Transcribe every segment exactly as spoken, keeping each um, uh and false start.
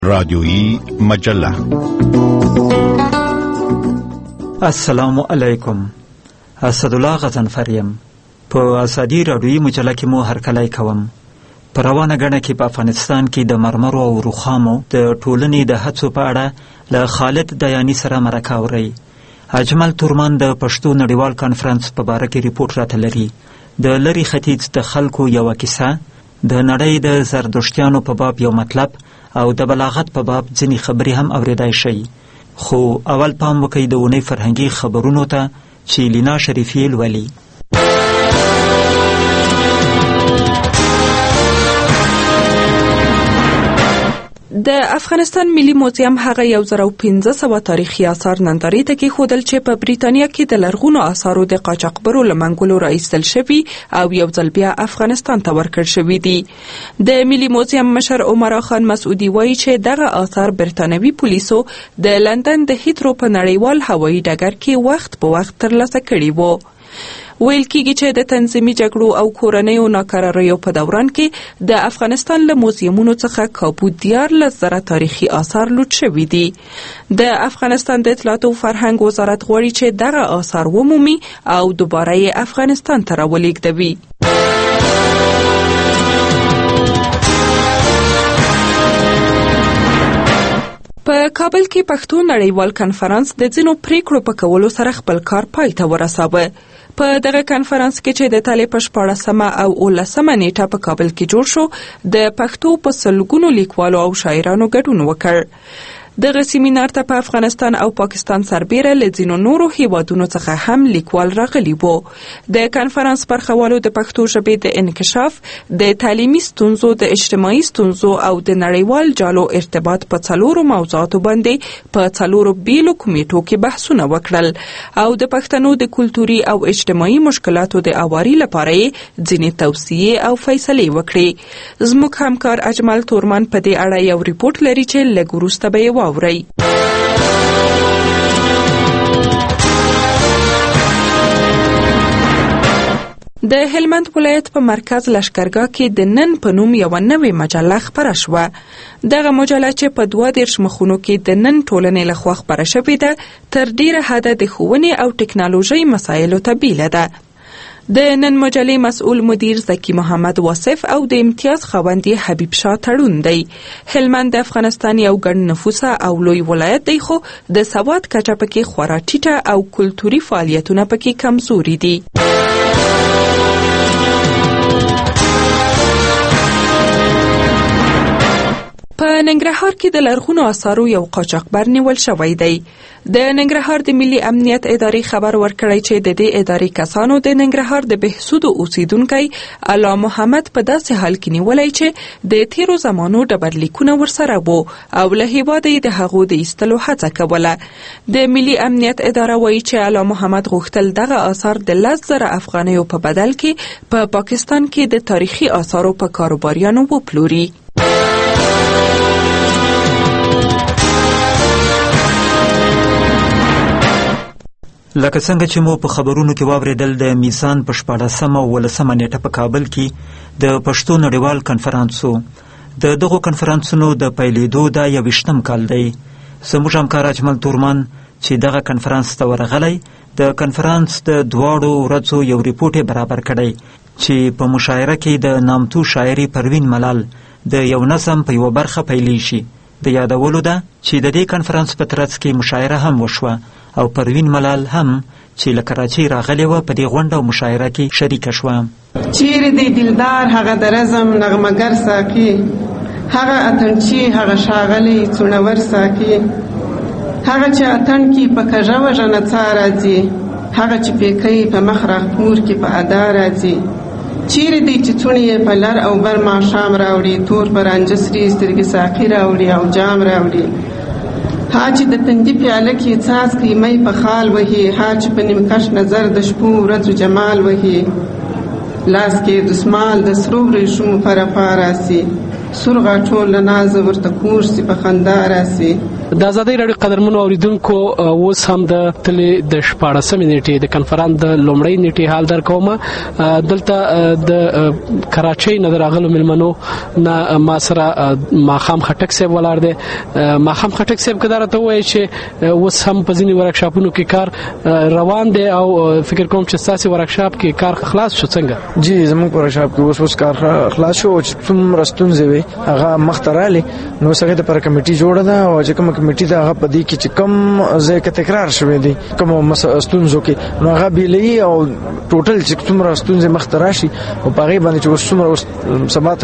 رادیویی مجله. السلام علیکم. اسدالله غضنفریم. په ازادي رادیویي مجله کې مو هرکلی کوم. په روانه ګڼه کې په افغانستان کې د مرمرو او رخامو د ټولنې د هڅو په اړه له خالد دیانی سره مرکه اورئ. اجمل تورمان د پښتو نړیوال کانفرنس په باره کې ریپورټ راته لري. د لرې ختیځ د خلکو یوه کیسه، د نړۍ د زردشتیانو په باب یو مطلب او د بلاغت په باب ځینې خبرې هم اوریدای شي. خو اول پام وکړئ د اونۍ فرهنګي خبرونو ته چې لینا شریفي لولي. د افغانستان ملي موزیم هغه یو زر او پنځه سوه تاریخي آثار نندارې ته کېښودل چې په بریتانیا کې د لرغونو آثارو د قاچاقبرو له منګولو راایستل شوي او یو ځل بیا افغانستان ته ورکړل شوي دي. د ملي موزیم مشر عمرا خان مسعودي وایي چې دغه آثار برتانوي پولیسو د لندن د هیترو په نړیوال هوایي ډګر کې وخت په وخت ترلاسه کړي وو. ویل کېږي چې د تنظیمي جګړو او کورنیو ناکراریو په دوران کې د افغانستان له موزیمونو څخه کابو دیارلس زره تاریخي آثار لوټ شوي دي. د افغانستان د اطلاعات او فرهنګ وزارت غواړي چې دغه آثار ومومي او دوباره یې افغانستان ته راولېږدوي. په کابل کې پښتو نړیوال کنفرانس د ځینو پریکړو په کولو سره خپل کار پای ته ورساوه. په دغه کنفرانس کې چې د تالې په شپاړسمه او اوولسمه نیټه په کابل کې جوړ شو، د پښتو په سلګونو لیکوالو او شاعرانو ګډون وکړ. دغه سیمینار ته په افغانستان او پاکستان سربیره له ځینو نورو هیوادونو څخه هم لیکوال راغلي وو. د کنفرانس برخوالو د پښتو ژبې د انکشاف، د تعلیمي ستونزو، د اجتماعي ستونزو او د نړیوال جالو ارتباط په څلورو موضوعاتو باندې په څلورو بیلو کمیټو کې بحثونه وکړل او د پښتنو د کلتوري او اجتماعي مشکلاتو د اواري لپاره یې ځینې توصیې او فیصلې وکړې. زموږ همکار اجمل تورمان په دې اړه یو ریپورټ لري چې لږ وروسته به یې واورئ. د هلمند ولایت په مرکز لشکرګاه کې د نن په نوم یوه نوې مجله خپره شوه. دغه مجله چې په دوه دېرش مخونو کې د نن ټولنې لخوا خپره شوې ده، تر ډیره حده د ښوونې او ټکنالوژۍ مسایلو ته بیله ده. د نن مجلې مسؤل مدیر زکی محمد واصف او د امتیاز خاوند حبیب شاه تړون دی. هلمند د افغانستان یو ګڼ نفوسه او لوی ولایت دی، خو د سواد کچه پکې خورا ټیټه او کلتوري فعالیتونه پکې کمزوري دي. په ننګرهار کې د لرغونو آثارو یو قاچاقبر نیول شوی دی. د ننګرهار د ملي امنیت ادارې خبر ورکړی چې د دې ادارې کسانو د ننګرهار د بهسودو اوسیدونکی الله محمد په داسې حال کې نیولی چې د تیرو زمانو ډبرلیکونه ورسره وو او له هېواده یې د هغو د ایستلو هڅه کوله. د ملي امنیت اداره وایي چې الله محمد غوښتل دغه آثار د لس زره افغانیو په بدل کې په پا پاکستان کې د تاریخي آثارو په کاروباریانو وپلوري. لکه څنګه چې مو په خبرونو کې واورېدل، د میزان په شپاړسمه او اوولسمه نیټه په کابل کې د پښتو نړیوال کنفرانس و. د دغو کنفرانسونو د پیلېدو دا یوویشتم کال دی. زموږ همکار اجمل تورمان چې دغه کنفرانس ته ورغلی، د کنفرانس د دواړو ورځو یو ریپورټ یې برابر کړی چې په مشاعره کې د نامتو شاعري پروین ملال د یو نظم په یوه برخه پیلی شي. د یادولو ده چې د دې کنفرانس په ترڅ کې مشاعره هم وشوه او پروین ملال هم چې له کراچۍ راغلې وه په دې غونډه او مشاعره کې شریکه شوه. چیرې دی دلدار هغه د رزم نغمهګر ساقي، هغه اتڼچي هغه ښاغلی څوڼور ساقي، هغه چې اتڼ کې په کږه وږه نڅا راځي، هغه چې پیکی په مخ راخپور کې په ادا راځي. چیرې دی چې څوڼې یې په لر او بر ماښام راوړي، تور په رانجه سرې سترګې ساقي راوړي او جام راوړي. ها چې د تندي پیاله کې څاڅکی می په خال وهي، ها چې په نیمکش نظر د شپو ورځو جمال وهي. لاس کې دسمال د سرو وریښمو په رپا راسي، سور غاټول له نازه ورته کوږ سي په خندا راسي. د ازادۍ راډیو قدرمنو اوریدونکو اوس هم د تلې د شپاړسمې نیټې د کنفرانس د لومړۍ نیټې حال درکوم. دلته د کراچۍ نه راغلو ملمنو نه ما سره ماخام خټک صاحب ولاړ دی. ماخام خټک صاحب کدا راته وایي چې اوس هم په ځینې ورکشاپونو کې کار روان دی او فکر کوم چې تاسو ورکشاپ کې کار خلاص شو څنګه؟ جی زموږ ورکشاپ کې اوس اوس کار خلاص شو چې څومره ستونزې وي هغه مختراله نو څنګه د پر کمیټي جوړه ده او چې کوم کمیټي دا هغه پدې کې چې کم ځای کې تکرار شوی دی کوم ستونزو کې نو هغه بیلې او ټوټل چې څومره ستونزې مختراشي او په هغه باندې چې اوس څومره سبات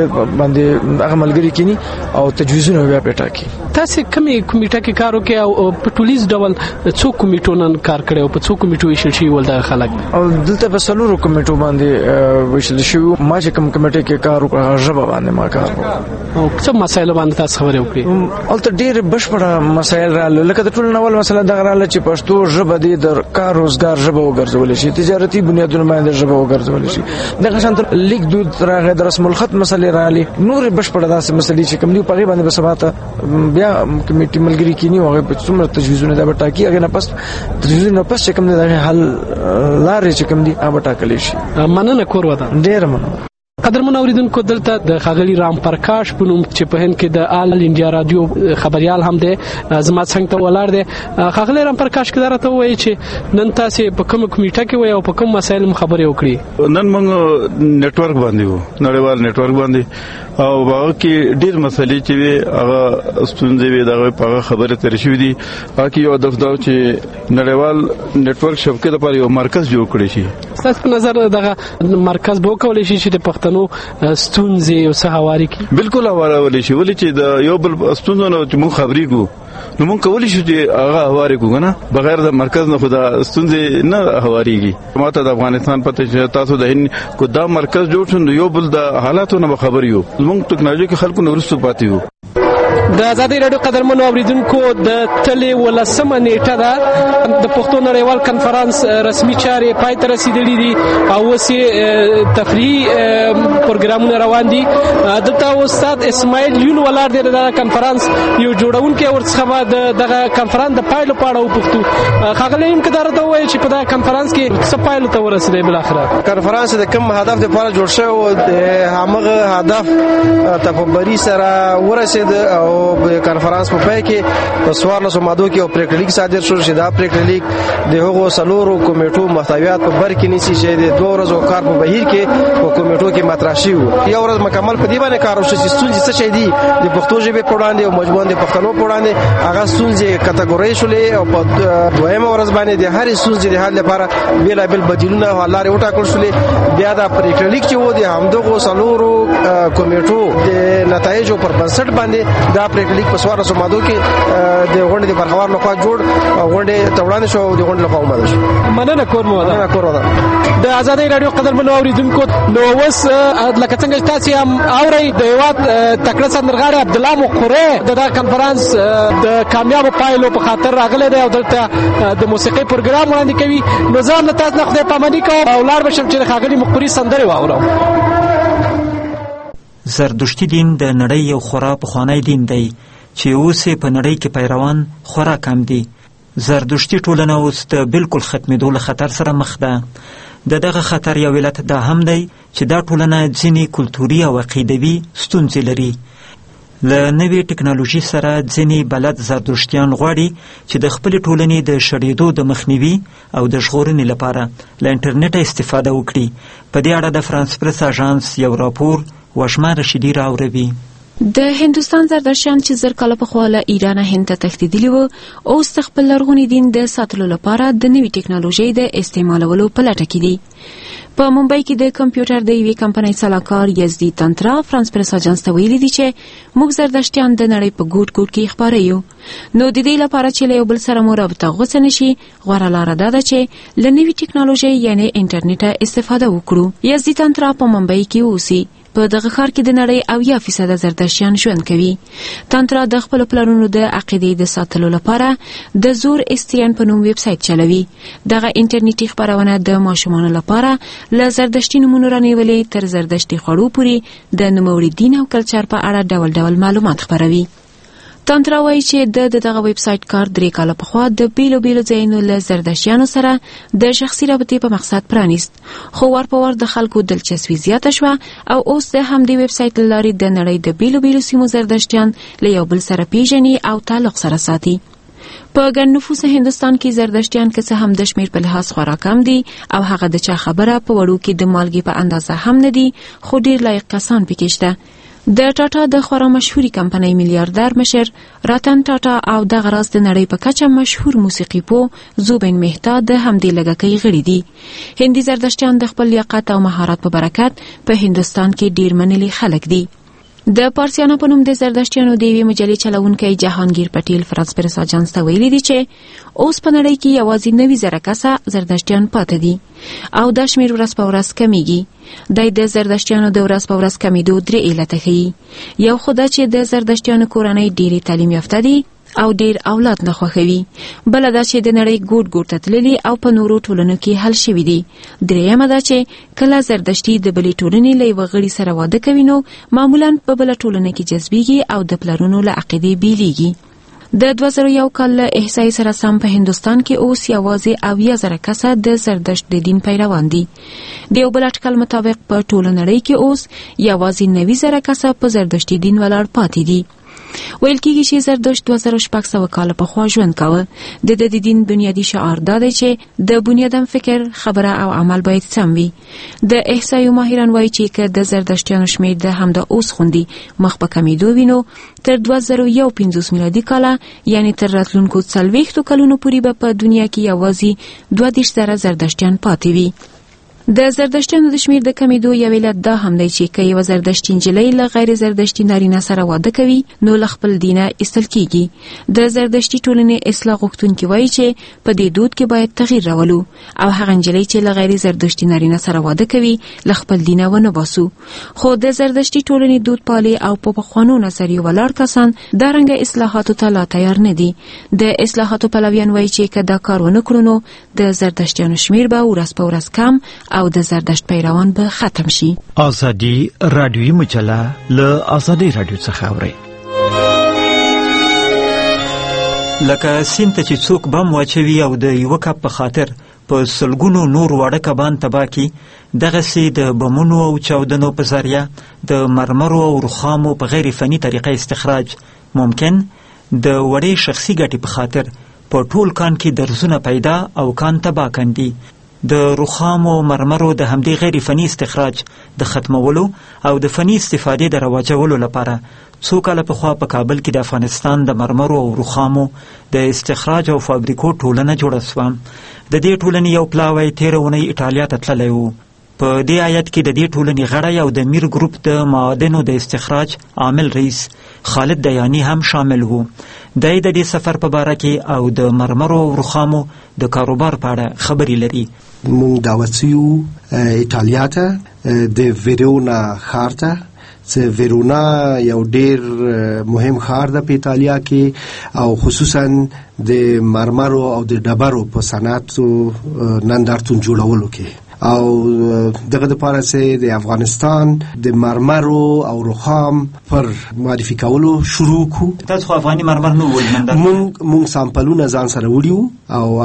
باندې هغه ملګری کینی او تجویزونه بیا پټا کی. تاسو کومې کمیټه کې کار وکړ او په ټولیز ډول څو کمیټو نن کار کړی او په څو کمیټو ویشل شي ولدا خلک او دلته په سلورو کمیټو باندې ویشل شي. ما چې کوم کمیټه کې کار وکړ ژبه باندې ما کار وکړ او څه مسایل باندې تاسو خبرې وکړي؟ البته ډېر بشپړه مسایل رااله لکه د ټول نوول مسله دغه رااله چې پښتو ژبه د کار روزګار ژبه وګرځول شي تجارتي بنیادونو باندې ژبه وګرځول شي دغه شانت لیک دود راغی د رسم الخط مسله رااله نور بشپړه داسې مسلې چې کوم دی په غیبه باندې بسباته بیا کمیټي ملګری کینی او هغه په څومره تجویزونه دا بټاکی هغه نه پس تجویزونه پس چې کوم دی دغه حل لارې چې کوم دی هغه بټاکلی شي. مننه کور ودا ډېر مننه. قدرمن اوریدونکو دلته د خاغلی رام پرکاش په نوم چې په هند کې د آل انډیا رادیو خبريال هم دی زما څنګه ته ولاړ دی. خاغلی رام پرکاش کدا راته وایي چې نن تاسو په کوم کمیټه کې وای او په کوم مسایل خبرې وکړي؟ نن موږ نتورک باندې وو نړیوال نتورک باندې او هغه کې ډېر مسلې چې وي هغه ستونزې وي دا په خبره تر شوې دي هغه یو د خدای چې نړیوال نتورک شبکې لپاره یو مرکز جوړ کړی شي. تاسو په نظر دغه مرکز به کولای شي چې د پښتنو ستونزې او سهواري کی بالکل هوارول شي ولې چې د یو بل ستونزو نو چې موږ خبرې کو نو موږ کولی شو چې هغه هواري کو نه بغیر د مرکز نه خدا ستونزې نه هواريږي. ماته د افغانستان پته چې تاسو د هند کو دا مرکز جوړ شون یو بل د حالاتو نه خبر یو موږ ټکنالوژي کې خلکو نورستو پاتې یو. د ازادۍ راډیو قدرمنو اوریدونکو د تلې ولسمه نیټه ده د پښتو نړیوال کنفرانس رسمي چارې پای ته رسیدلې دي او اوس تفریحي پروګرامونه روان دي. دلته استاد اسماعیل یون ولاړ دی د کنفرانس یو جوړونکی ورڅخه دغه کنفرانس د پایلو په اړه وپوښتو. خاغلی هم کدا راته وایي چې په دغه کنفرانس کې څه پایلو ته ورسېدی بل اخره کنفرانس د کوم هدف لپاره جوړ شوی او هغه هدف ته په بری سره ورسېد او کنفرانس په پای کې په سوارلسو مادو کې او پریکړه لیک صادر شو چې دا پریکړه لیک د هغو سلورو کمیټو محتویات په بر کې نشي چې د دوه ورځو کار په بهیر کې په کمیټو کې مطرح شي. یو ورځ مکمل په دی باندې کار وشي چې ستونزې څه شي دي د پښتو ژبې په وړاندې او مجموعاً د پښتنو په وړاندې هغه ستونزې کټګورۍ شولې او په دویمه ورځ باندې د هر ستونزې د حل لپاره بیل بیل بدیلونه او لارې وټاکل شولې. بیا دا پریکړه لیک چې و د همدغو سلورو کمیټو د نتایجو پر بنسټ باندې دا پریکړه لیک په سوار سمادو کې د غونډې د برخوار لخوا جوړ غونډې توران شو او د غونډې لخوا ومنل شو. مننه کور مو مننه کور ودا د ازادۍ راډیو قدرمنو اوریدونکو نو اوس لکه څنګه تاسو هم اورئ د هیواد تکړه سندرغاړي عبد الله مقره د کنفرانس د کامیاب پایلو په خاطر راغلی دی او دلته د موسیقي پروګرام وړاندې کوي. نو ځان تاسو نه خدای پاماني کوم او لاړ بشم چې خاغلی مقری سندري واورم. زردشتي دین د نړۍ یو خورا پخوانی دین دی چې اوس په نړۍ کې پیروان خورا کم دي. زردشتي ټولنه اوس د بالکل ختمېدو له خطر سره مخ ده. د دغه خطر یو علت دا هم دی چې دا ټولنه ځینې کلتوري او عقیدوي ستونزې لري. له نوې ټکنالوژي سره ځینې بلد زردشتیان غواړي چې د خپلې ټولنې د شړېدو د مخنیوي او د ژغورنې لپاره له انټرنیټه استفاده وکړي. په دې اړه د فرانس پرس اژانس یو راپور وشمه رشیدي راوروي. د هندوستان زردشتیان چې زر کاله پخوا له ایران هند ته تښتېدلي وو اوس د خپل لرغوني دین د ساتلو لپاره د نوې ټکنالوژۍ د استعمالولو په لټه کې دي. په ممبئی کې د کمپیوټر د یوې کمپنۍ سلاکار یزدي تنترا فرانس پرس اژانس ته ویلي دي چې موږ زردشتیان د نړۍ په ګوټ ګوټ کې خپاره یو. نو د دې لپاره چې له یو بل سره مو رابطه غوڅه نشي غوره لاره دا ده چې له نوې ټکنالوژۍ یعنې انټرنیټه استفاده وکړو. یزدي تنترا په ممبئی کې اوسي. په دغه ښار کې د نړۍ اویا فیصده زردشتیان ژوند کوي. تنترا د خپلو پلانونو د عقیدې د ساتلو لپاره د زور استیان په نوم ویب سایټ چلوي. دغه انټرنیټي خپرونه د ماشومانو لپاره له زردشتي نومونو رانیولې تر زردشتي خوړو پورې د نوموړي دین او کلچر په اړه ډول ډول معلومات خپروي. تانترا وایي چې د دغه ویب سایټ کار درې کاله پخوا د بیلو بیلو ځایونو له زردشتیانو سره د شخصي رابطې په مقصد پرانیست، خو ور په ور د خلکو دلچسپي زیاته شوه او اوس د همدې ویب سایټ له لارې د نړۍ د بیلو بیلو سیمو زردشتیان له یو بل سره پیژني او تعلق سره ساتي. په ګڼ نفوسه هندوستان کې زردشتیان که څه هم د شمیر په لحاظ خورا کم دي او هغه د چا خبره په وړو کې د مالګې په اندازه هم نه دي، خو ډیر لایق کسان پکې شته. د ټاټا د خورا مشهوري کمپنۍ میلیاردر مشر راتن ټاټا او دغه راز د نړۍ په کچه مشهور موسیقي پو زوبین مهتا د همدې لږکۍ غړي دي. هندي زردشتیان د خپل لیاقت او مهارت په برکت په هندوستان کې ډیر منلي خلک دي. د پارسیانو په نوم د زردشتیانو د یوې مجلې چلونکی جهانگیر پټیل فرانس پرس اجانس ته ویلي دي چې اوس په نړۍ کې یوازې نوي زره کسه زردشتیان پاتې دي او دا شمیر ورځ په ورځ کمیږي. د د زردشتیانو د ورځ په ورځ کمیدو درې علته ښیي. یو خو دا چې د زردشتیانو کورنۍ ډېرې تعلیم یافته دي او ډیر اولاد نه خوښوي، بل دا چې د نړۍ ګوټ ګوټ ته تللي او په نورو ټولنو کې حل شوي دي. درېیمه دا چې کله زردشتي د بلې ټولنې له یوه غړي سره واده کوي نو معمولا په بله ټولنه کې جذبیږي او د پلرونو له عقیدې بیلیږي. د دوه زره یو کال له احصایې سره سم په هندوستان کې اوس یوازې اویا زره کسه د زردشت د دین پیروان دي. د یو بل اټکل مطابق په ټوله نړۍ کې اوس یوازې نوي زره کسه په زردشتي دین ولاړ پاتې دي. ویل کېږي چې زردشت دوه زره شپږ سوه کاله پخوا ژوند کاوه. د د دین بنیادي شعار دا دی چې د بنیادم فکر، خبره او عمل باید سم وي. د احصایو ماهران وایي چې که د زردشتیانو شمیر د همدا اوس غوندي مخ په کمیدو وي نو تر دوه زره یو پنځوس میلادي کاله یعنی تر راتلونکو څلوېښتو کلونو پورې به په دنیا کې یوازې دوه دېرش زره زردشتیان پاتې وي. د زردشتیانو د شمیر د کمیدو یو علت دا هم دی چې که یوه زردشتي نجلۍ له غیر زردشتي نارینه سره واده کوي نو له خپل دینه ایستل کیږي. د زردشتي ټولنې اصلاح غوښتونکي وایي چې په دې دود کې باید تغییر راولو او هغه نجلۍ چې له غیر زردشتي نارینه سره واده کوي له خپل دینه ونه باسو. خو د زردشتي ټولنې دود پالي او په پخوانو نظریو ولاړ کسان دا رنګه اصلاحاتو ته لا تیار نه دي. د اصلاحاتو پلویان وایي چې که دا کار ونه کړو نو د زردشتیانو شمیر به ورځ په ورځ کم او د زردشت پیروان به ختم شي. آزادي رادیویي مجله له آزادي رادیو څخه اورئ. لکه سیند ته چې څوک بم واچوي او د یوه کب په خاطر په سلګونو نور واړه کبان تباه کړي، دغسې د بمونو او چاودنو په ذریعه د مرمرو او رخامو په غیر فني طریقه استخراج ممکن د وړې شخصي ګټې په خاطر په ټول کان کې درزونه پیدا او کان تباه کندي. د رخامو مرمرو د همدې غیر فني استخراج د ختمولو او د فني استفادې د رواجولو لپاره څو کاله پخوا په کابل کې د افغانستان د مرمرو او رخامو د استخراج او فابریکو ټولنه جوړه سوه. د دې ټولنې یو پلاوی تېره اونۍ ایټالیا ته تللی و. په دې آیت کې د دې ټولنې غړی او د میر ګروپ د معادنو د استخراج عامل رئیس خالد دیانی هم شامل وو. دی د دې سفر په باره کې او د مرمرو او رخامو د کاروبار په اړه خبرې لري. مونږ دعوت یو ایټالیا ته د ویرونا ښار ته چې ویرونا یو ډیر مهم ښار ده په ایټالیا کې او خصوصا د مرمرو او د ډبرو په صنعتو نندارتون جوړولو کې او دغه لپاره چې د افغانستان د مرمرو او رخام پر معرفي کولو شروع کو. تاسو خو افغاني مرمر نو ول نندار مونږ مونږ سامپلونه ځان سره وړیو او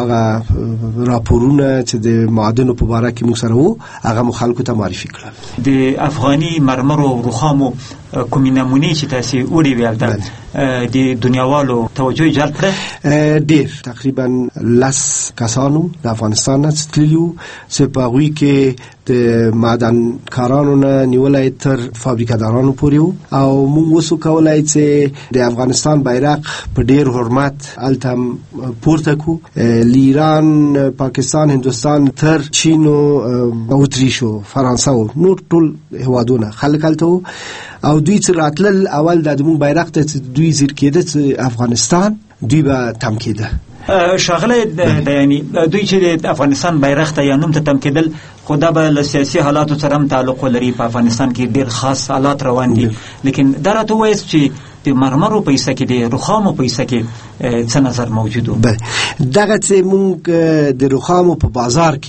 هغه راپورونه چې د معادنو په اړه کې مونږ سره وو هغه مو خلکو ته معرفي کړل. د افغاني مرمرو او رخامو کومې نمونې چې تاسو وړي ویل ده د دنیاوالو توجه جلب کړه؟ ډیر تقریبا لس کسانو د افغانستان نه تللیو چې په هغوی کې د معدن کارانو نه نیولای تر فابریکادارانو پورې او موږ اوس وکولای چې د افغانستان بیرغ په ډیر حرمت هلته پورته کړو. له ایران، پاکستان، هندوستان تر چین او اتریش او فرانسه او نور ټول هیوادونه خلک هلته او دوی چې راتلل اول د موږ بیرغ ته دوی زیر کېده چې افغانستان دوی به تم کېده. شاغله د یعنی دوی چې د افغانستان بیرغ ته یا نوم ته تم کېدل خو دا به له سیاسي حالاتو سره هم تعلق ولري. په افغانستان کې ډېر خاص حالات روان دي، لیکن دا راته ووایاست چې د مرمرو په حصه کې د رخامو په حصه کې څه نظر موجود و؟ دغه چې موږ د رخامو په بازار کې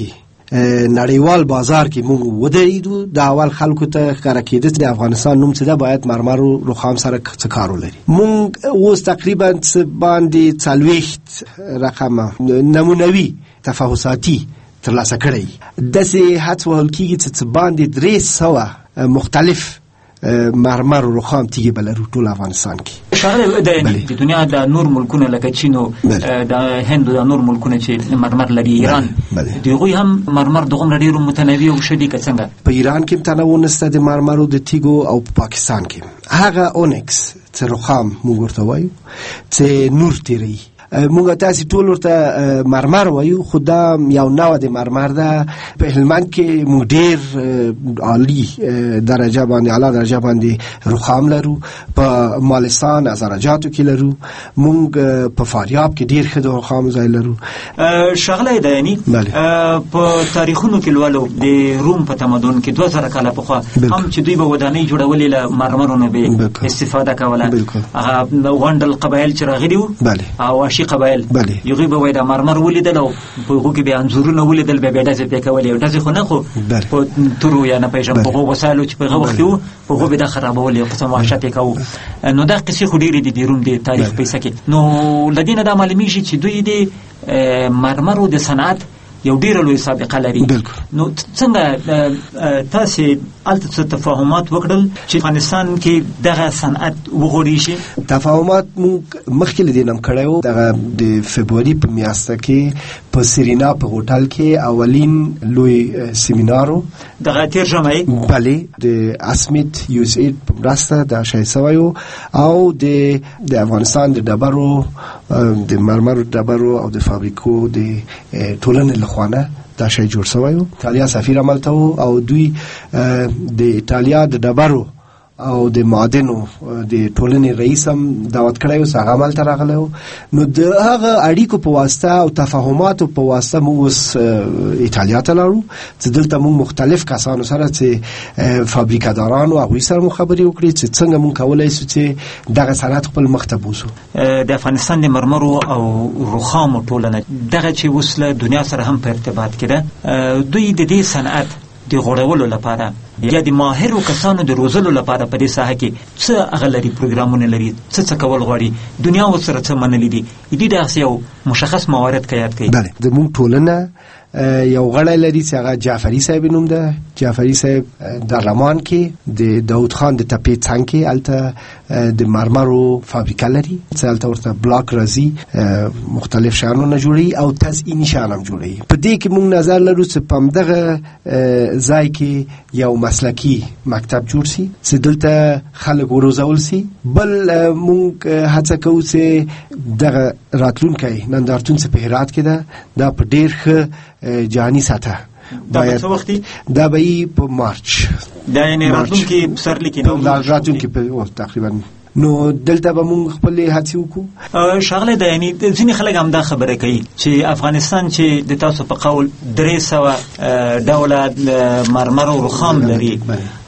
نړیوال بازار کې موږ ودرېدو. د اول خلکو ته ښکاره کېده د افغانستان نوم څه ده، باید مرمر او رخام سره څه کار ولري. موږ اوس تقریبا باندې څلوېښت رقمه نمونوي تفحصاتي ترلاسه کړی. داسې هڅه وهل کېږي چې باندې درې سوه مختلف مرمر و رخام تیږې به لرو ټول افغانستان کې. ښاغلی د دنیا د نور ملکونه لکه چین او د هند د نور ملکونه چې مرمر لري، ایران د هغوی هم مرمر دغومره ډېرو متنوع او ښه دي که څنګه؟ په ایران کې تنوع نشته د مرمرو د تیږو، او په پاکستان کې هغه اونکس چې رخام موږ ورته وایو چې نور تیروي. موږ تاسې ټول ورته مرمر وایو، خو دا یو نوع د مرمر ده. په هلمند کې موږ ډېر عالی درجه باندې اعلی درجه باندې رخام لرو، په مالستان ازارجاتو کې لرو، موږ په فاریاب کې ډېر ښه د رخام ځای لرو. ښاغلی دایاني، په تاریخونو کې لولو د روم په تمدن کې دوه زره کاله پخوا هم چې دوی به ودانۍ جوړولې له مرمرو نه به استفاده کوله. هغه غونډل قبایل چې راغلي وو او قبایل یوغي به وای د مرمر ولیدل او په هغو کې به انځورونه ولیدل، به به ډزې پې کولې. ډزې خو نه، خو په تورو یا نه پېژنم په هغو وسایلو چې په هغه وخت کې وو په هغو به دا خرابولې او قسم وحشت یې کوو. نو دا قصې خو ډېرې دي د روم د تاریخ په کیسه کې. نو له دې نه دا معلومېږي چې دوی د مرمرو د صنعت یو ډېره لوی سابقه لري. نو څنګه تاسې هلته څه تفاهمات وکړل چې افغانستان کې دغه صنعت وغوړېږي؟ تفاهمات موږ مخکې له دې نه کړی وو. دغه د فبروري په میاشته کې په سرینا په هوټل کې اولین لوی سیمینار و. دغه تېر ژمی بلې د اسمیت یو اس اید په مرسته دا شی سوی و، او د د افغانستان د ډبرو د مرمرو ډبرو او د فابریکو د ټولنې خوانه دا شی جوړ شوی و. ایټالیا سفیر عملته و، او دوی د ایټالیا د ډبرو او د معدنو د ټولنې رئیس هم دعوت کړی و، هغه عملته راغلی و. نو د هغه اړیکو په واسطه او تفاهماتو په واسطه موږ اوس ایټالیا ته لاړو چې دلته موږ مختلف کسانو سره چې فابریکه‌دارانو هغوی سره مو خبرې وکړې چې څنګه موږ کولی شو چې دغه صنعت خپل مخ ته بوځو. د افغانستان د مرمرو او رخامو ټولنه دغه چې اوس له دنیا سره هم په ارتباط کې ده، دوی د دې صنعت د غوړولو لپاره یا د ماهرو کسانو د روزلو لپاره په دې ساحه کې څه هغه لري، پروګرامونه لري، څه څه کول غواړي، دنیا ورسره څه منلي دي؟ دې داسې یو مشخص موارد که یاد کړئ. بله، د موږ ټولنه یو غړی لري چې هغه جعفري صاحب نوم ده. جعفري صاحب در لمان کې د داود خان د تپې څنګ کې هلته د مرمرو فابریکه لري چې هلته ورته بلاک راځي، مختلف شیانونه جوړوي او تزئیني شیان هم جوړوي. په دې کې موږ نظر لرو چې په همدغه ځای کې یو مسلکي مکتب جوړ شي چې دلته خلک وروزول شي. بل موږ هڅه کوو چې دغه راتلونکی نندارتون چې په هرات کې ده دا په ډېر ښه جهاني سطح دا به څه وخت دا به په مارچ دا یعنې راتلونکي پسرلي کې نو راتلونکي په تقریبا نو دلته به موږ خپلې هڅې وکړو. ښاغلی دایاني، ځینې خلک هم دا خبره کوي چې افغانستان چې د تاسو په قول درې سوه ډوله مرمر او رخام لري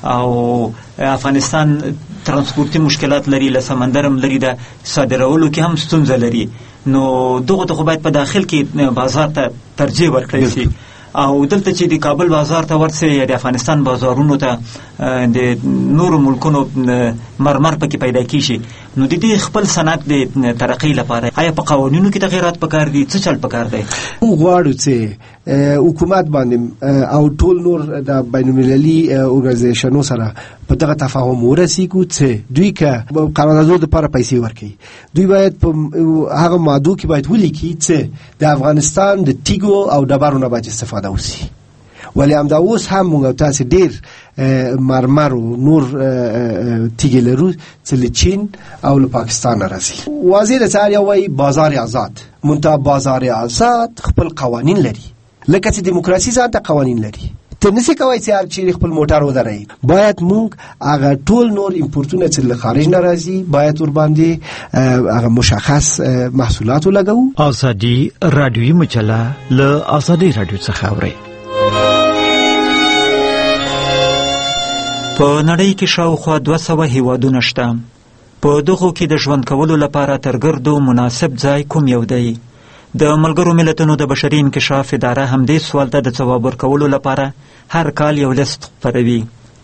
او افغانستان ترانسپورتي مشکلات لري، له سمندر هم لري، د صادرولو کې هم ستونزه لري. نو دغه ته خو باید په داخل کې بازار ته ترجیح ورکړی شي، او دلته چې د کابل بازار ته ورسې یا د افغانستان بازارونو ته د نورو ملکونو مرمر پکې پیدا کیږي، نو د دې خپل صنعت د ترقۍ لپاره آیا په قوانینو کې تغیرات پکار دي؟ څه چل پکار دی؟ موږ غواړو چې حکومت باندې او ټول نور د بین المللي ارګنایزیشنونو سره په دغه تفاهم ورسیږو چې دوی که قراردادونو دپاره پیسې ورکوي، دوی باید په هغه مادو کې باید ولیکي چې د افغانستان د تیږو او ډبرو نه باید استفاده وشي. ولی همدا اوس هم موږ تاسې ډېر مرمر او نور تیږې لرو چې له چین او له پاکستان نه راځي. واضح ده چې هر یو وایي بازار آزاد، منتها بازار آزاد خپل قوانین لري، لکه چې دیموکراسي ځان ته قوانین لري. ته نسی کوای چې هر چیرې خپل موټر ودروي، باید موږ هغه ټول نور امپورټونه چې له خارج نه راځي باید ورباندې هغه مشخص محصولات ولګوو. ازادي رادیوي مجله له ازادي رادیو څخه اورئ. په نړۍ کې شاوخوا دوه سوه هیوادونه شته. په دغو کې د ژوند کولو لپاره تر ګردو مناسب ځای کوم یو دی؟ د ملګرو ملتونو د بشري انکشاف اداره همدې سوال ته د ځواب ورکولو لپاره هر کال یو لیست خپروي.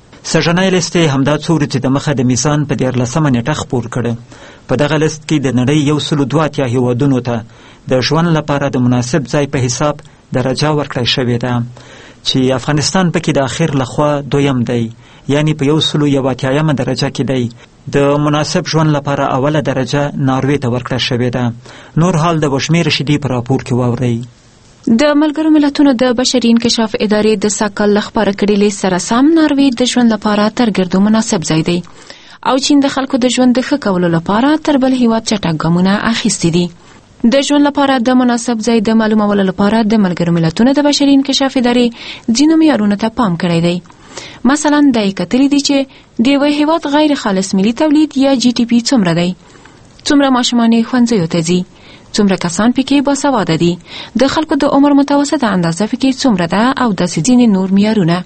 سږنی لیست یې همدا څو ورځې دمخه د میزان په دیارلسمه نیټه خپور کړی. په دغه لیست کې د نړۍ یو سلو دوه اتیا هیوادونو ته د ژوند لپاره د مناسب ځای په حساب درجه ورکړی شوې ده، چې افغانستان پکې د اخر لخوا دویم دی، یعنی په یو سلو یو اتیایمه درجه کې دی. د مناسب ژوند لپاره اوله درجه ناروې ته ورکړه شوې ده. نور حال د وشمیر شدی په راپور کې واورئ. د ملګرو ملتونو د بشري انکشاف ادارې د ساکال لخپاره کړي لیست سره سم ناروې د ژوند لپاره تر ګردو مناسب ځای دی او چین د خلکو د ژوند د ښه کولو لپاره تر بل هیواد چټک ګامونه اخیستي دي. د ژوند لپاره د مناسب ځای د معلومولو لپاره د ملګرو ملتونو د بشري انکشاف ادارې ځینو معیارونو ته پام کړی دی. مثلا دا یې کتلي دي چې د یوه هیواد غیر خالص ملي تولید یا جی ټي پي څومره دی، څومره ماشومان یې ښوونځیو ته ځي، څومره کسان پکې باسواده دي، د خلکو د عمر متوسطه اندازه پکې څومره ده او داسې ځینې نور معیارونه.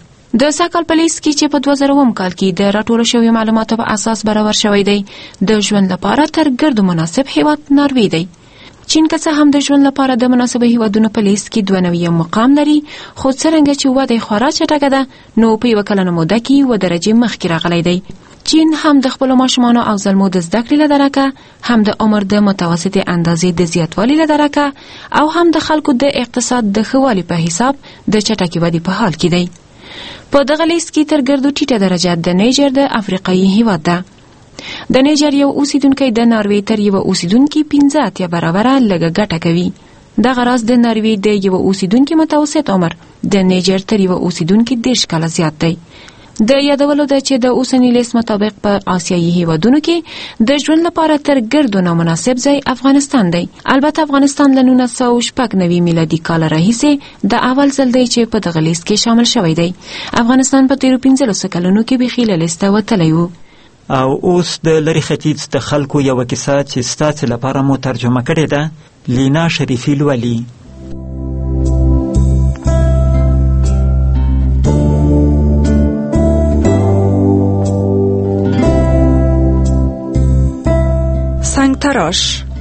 د ساکال په لیست کې چې په دوه زره اووم کال کې د راټولو شویو معلوماتو په اساس برابر شوی دی، د ژوند لپاره تر ګردو مناسب هیواد ناروې دی. چین که څه هم د ژوند لپاره د مناسبه هیوادونو په لیست کې دوه نوي مقام لري، خو څرنګه چې وده یې خورا چټکه ده نو په یوه کلنه موده کې یوه درجې مخکې راغلی دی. چین هم د خپلو ماشومانو او زلمو د زده کړې له درکه، هم د عمر د متوسطې اندازې د زیاتوالي له درکه، او هم د خلکو د اقتصاد د ښه والي په حساب د چټکې ودې په حال کې دی. په دغه لیست کې تر ګردو ټیټه درجه د نیجر د افریقایي هیواد ده. د نیجر یو اوسیدونکی د ناروې تر یوه اوسیدونکي پنځه اتیا برابره لږه ګټه کوي. دغه راز د ناروې د یوه اوسیدونکي متوسط عمر د نیجر تر یوه اوسیدونکي دېرش کاله زیات دی. د یادولو ده چې د اوسني لیست مطابق په آسیایي هیوادونو کې د ژوند لپاره تر ګردو نامناسب ځای افغانستان دی. البته افغانستان له نولس سوه شپږ نوي میلادي کاله راهیسې د اول ځل دی چې په دغه لیست کې شامل شوی دی. افغانستان په تیرو پنځلسو کلونو کې بیخي له لیسته وتلی و. او اوس د لری ختیځ د خلکو یوه کیسه چې ستاسې لپاره مو ترجمه کړې ده، لینا شریفي لولي. سنگ تراش.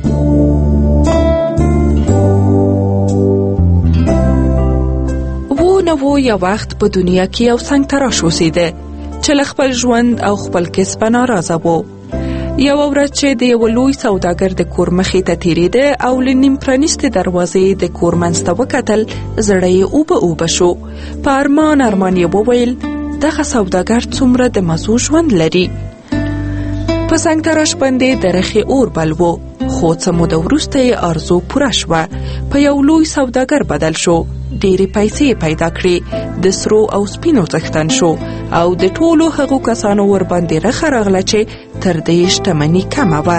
و نه و یو وخت په دنیا کې یو سنگ تراش اوسیده چې له خپل ژوند او خپل کسب ناراضه و. یوه ورځ چې د یوه لوی سوداګر د کور مخې ته تېرېده او له نیم پرانیستې دروازې د کور منځ ته وکتل، زړه یې اوبه اوبه شو. په ارمان ارمان یې وویل دغه سوداګر څومره د مزو ژوند لري. په سنگ تراش باندې د رخې اور بل و، خو څه موده وروسته یې ارزو پوره شوه. په یو لوی سوداګر بدل شو، ډېرې پیسې پیدا کړې، د سرو او سپینو څښتن شو او د ټولو هغو کسانو ور باندې رخه راغله چې تر دې شتمني کمه وه.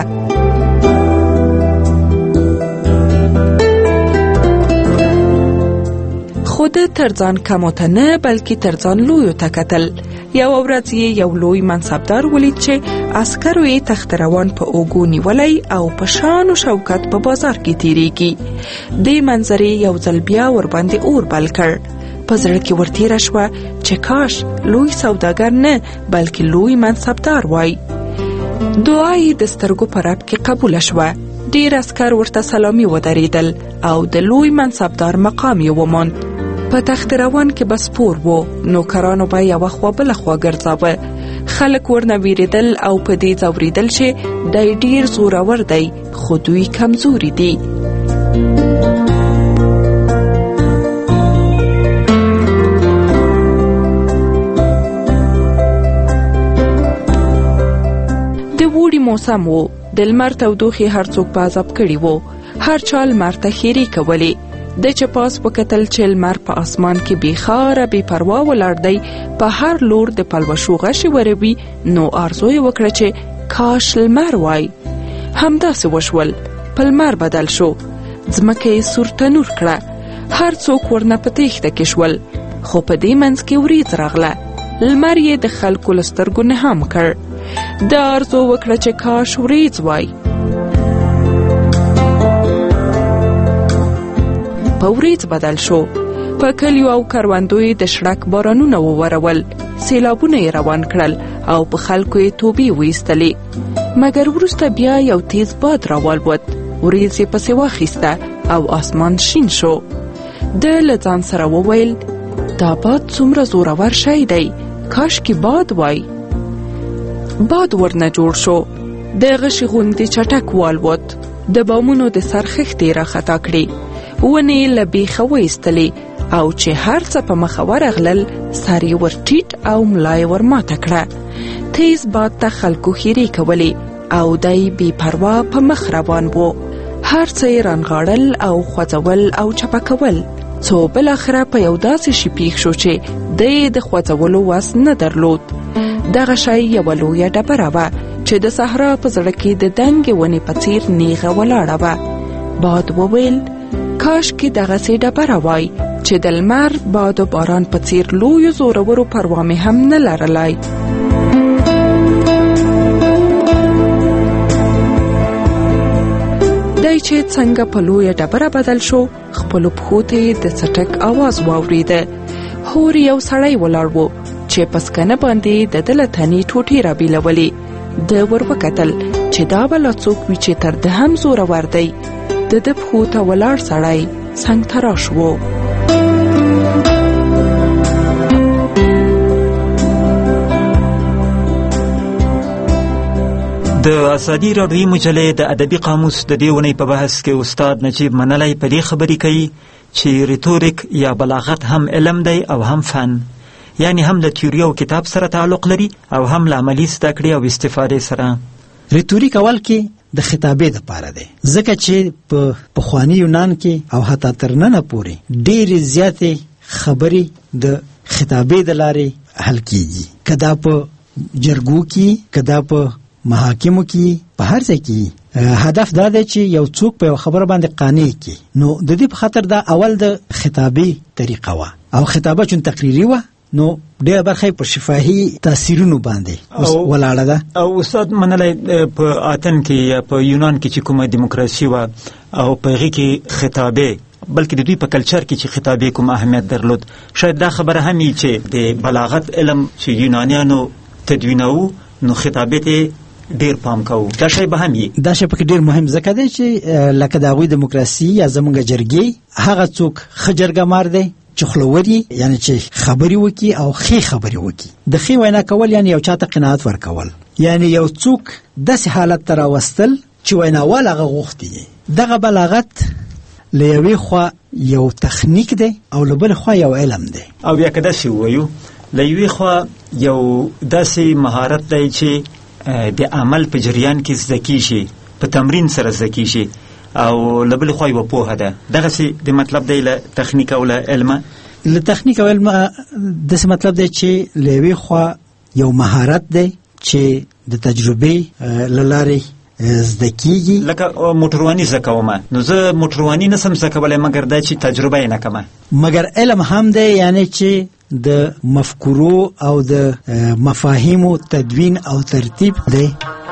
خو د تر ځان کمو ته نه بلکې تر ځان لویو ته کتل. یوه ورځ یې یو لوی منصبدار ولید چې عسکرو یې تختروان په اوږو نیولی او په شان و شوکت په بازار کې تیریږي. دې منظرې یو ځل بیا ورباندې اور بل کړ. په زړه کې ورتېره شوه چې کاش لوی سوداګر نه بلکې لوی منصبدار وای. دعا یې د سترګو په رپ کې قبوله شوه. ډېر عسکر ورته سلامي ودرېدل او د لوی منصبدار مقام یې وموند. په تخت روان کې بس پور وو، نوکرانو به یوه خوا بله خوا ګرځاوه. خلک ورنه ویرېدل او په دې ځورېدل چې دی ډېر زورور دی خو دوی کمزوري دي. د وړي موسم وو، د لمر تودوخې هر څوک په عذاب کړي وو. هر چا لمر ته ښېرې کولې. د چپاس وکتل چې لمر په اسمان کې بېخاره بې پروا ولاړ دی، په هر لور د پلوشو غشې وروي. نو آرزو یې وکړه چې کاش لمر وای. همداسې وشول، په لمر بدل شو. ځمکه یې سور تنور کړه. هر څوک ورنه په تېښته کې شول، خو په دې منځ کې وریځ راغله. لمر یې د خلکو له سترګو نه هم کړ. د آرزو وکړه چې کاش وریځ وای. په وریځ بدل شو. په کلیو او کروندو د شړک بارانونه وورول، سیلابونه یې روان کړل او په خلکو یې توبې ویستلې. مګر وروسته بیا یو تیز باد راوالوت. وریځ یې پسې واخیسته او اسمان شین شو. د لځان سره وویل دا باد څومره زورور شی دی، کاش کې باد وای. باد ورنه جوړ شو، د غشي غوندې چټک والوت، د بامونو د سر خښتې را خطا کړې، ونې له بیخه وایستلې او چې هر څه په مخه ورغلل سر یې ور ټیټ او ملا یې ور ماته کړه. تیز باد ته خلکو ښیرې کولې او دی بې پروا په مخ روان و. هر څه یې رانغاړل او خوځول او چپه کول، څو بالاخره په یو داسې شي پیښ شو چې دی د خوځولو وس نه درلود. دغه شی یوه لویه ډبره وه چې د صحرا په زړه کې د دنګې ونې په څیر نیغه ولاړه وه. باد وویل کاش کې دغسې ډبره وای چې د لمر، باد او باران په څیر لویو زورورو پروا مې هم نه لرلی. دی چې څنګه په لویه ډبره بدل شو، خپلو پښو ته یې د څټک آواز واورېده. هور یو سړی ولاړ و چې په سکنه باندې د ده له تنې ټوټې رابېلولې. ده ور وکتل چې دا به لا څوک وي چې تر ده هم زورور دی. د ده پښو ته ولاړ سړی څنګ ته راش و. د ازادي راډیوي مجلې د ادبي قاموس د دې ونې په بحث کې استاد نجیب منلی په دې خبرې کوي چې ریتوریک یا بلاغت هم علم دی او هم فن، یعنی هم د تیوري او کتاب سره تعلق لري او هم له عملي زده کړې او استفادې سره. ریتوریک اول کې د خطابې دپاره دی، ځکه چې په پخواني یونان کې او حتی تر ننه پورې ډېرې زیاتې خبرې د خطابې د لارې حل کېږي، که دا په جرګو کې، که دا په محاکمو کې، په هر ځای کې. هدف دا دی چې یو څوک په یو خبره باندې قانع کړي. نو د دې په خاطر دا اول د خطابې طریقه وه او خطابه چون تقریري وه، نو ډېره برخه په شفاهي تاثیرونو باندې ولاړه ده. او استاد منلی په آتن کې یا په یونان کې چې کومه دیموکراسي وه او په هغې کې خطابې، بلکې د دوی په کلچر کې چې خطابې کوم اهمیت درلود، شاید دا خبره هم وي چې د بلاغت علم چې یونانیانو تدوینوو نو خطابې ته ډیر پام کوو. دا شی به هم وي، دا شی پکې ډیر مهم ځکه دی چې لکه د هغوی دیموکراسي یا زمونږ جرګې، هغه څوک ښه جرګه مار دی چې خلووري، یعنی چې خبرې وکړي او ښې خبرې وکړي. د ښې وینا کول یعنی یو چاته قناعت ورکول، یعنی یو څوک داسې حالت ته راوستل چې ویناوال هغه غوښتي. دغه بلاغت له یوې خوا یو تخنیک دی او له بلې خوا یو علم دی. او بیا که داسې ووایو له یوې خوا یو داسې مهارت دی چې د عمل په جریان کې زده کیږي، په تمرین سره زده کیږي، او له بلې خوا یوه پوهه ده. دغسې د مطلب دی له تخنیک او له علمه. له تخنیک او علمه داسې مطلب دی چې له یوې خوا یو مهارت دی چې د تجربې له لارې زده کیږي. لکه موټرواني زده کومه، نو زه موټرواني نسم زده کولی مګر دا چې تجربه یې نه کومه. مګر علم هم دی، یعنی چې د مفکورو او د مفاهیمو تدوین او ترتیب دی.